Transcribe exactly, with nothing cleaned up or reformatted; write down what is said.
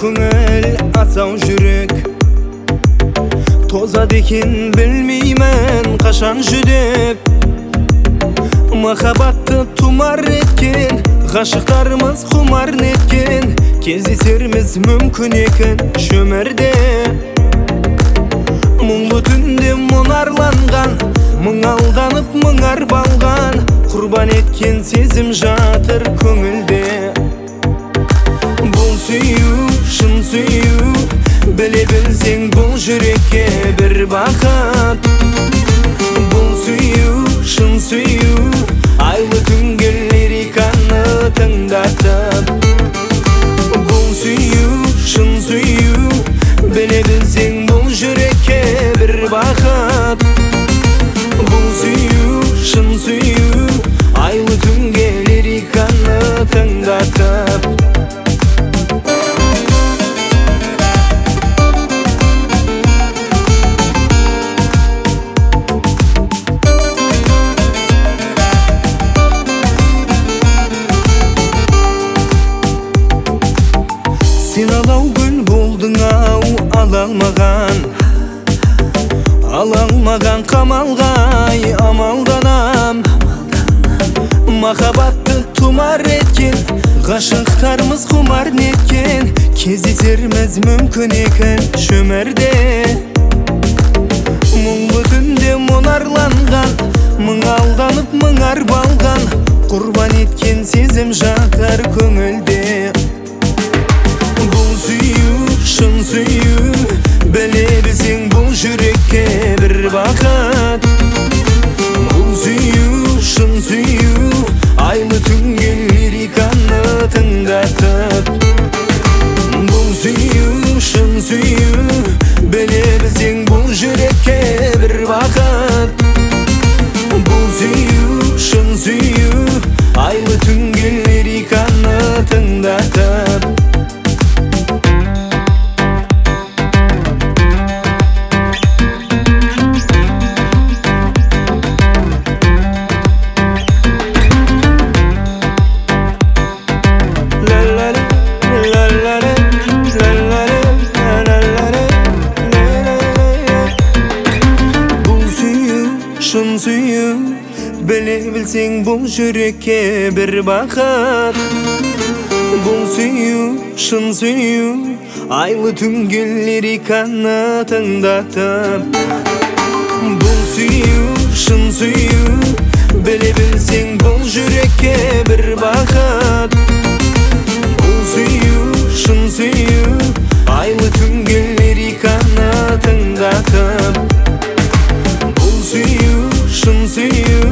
көңіл асау жүрек тозады екен білмеймін қашан жүдеп. Махаббатты тұмар еткен ғашықтарымыз құмар неткен кездесеріміз мүмкін екен шөмірде. Мұңлы түнде мұнарланған мың алданып мың арбалған құрбан еткен сезім жатыр көңілде. Бұл сүю шын сүю біле білсең бұл жүрекке бір бақыт. Бұл сүю шын сүю айлы түнге лириканы тыңдатып. Бұл сүю шын сүю біле білсең бұл жүрекке бір бақыт. Бұл сүю шын сүю айлы түнге лириканы тыңдатып. Сен алау гүл болдың ау алалмаған, алалмаған қамалғай амалданам. Махаббатты тұмар еткен ғашықтарымыз құмар неткен кездесеріміз мүмкін екен шөмірде. Мұңлы түнде мұнарланған мың алданып мың арбалған құрбан еткен сезім жатыр көңілде. Бұл сүю шын сүю біле білсең бұл жүрекке бір бақыт. Бұл сүю шын сүю айлы түнге лириканы тыңдатып. Бұл сүю шын сүю біле білсең бұл жүрекке бір бақыт. Бұл сүю шын сүю айлы түнге лириканы тыңдатып. Шын сүю біле білсең бұл жүрекке бір бақыт. Бұл сүю шын сүю айлы түнге лириканы тыңдатып. Бұл сүю шын сүю біле білсең бұл жүрекке бір бақыт. Бұл сүю шын сүю айлы түнге лириканы тыңдатып. Бұл сүю шын сүю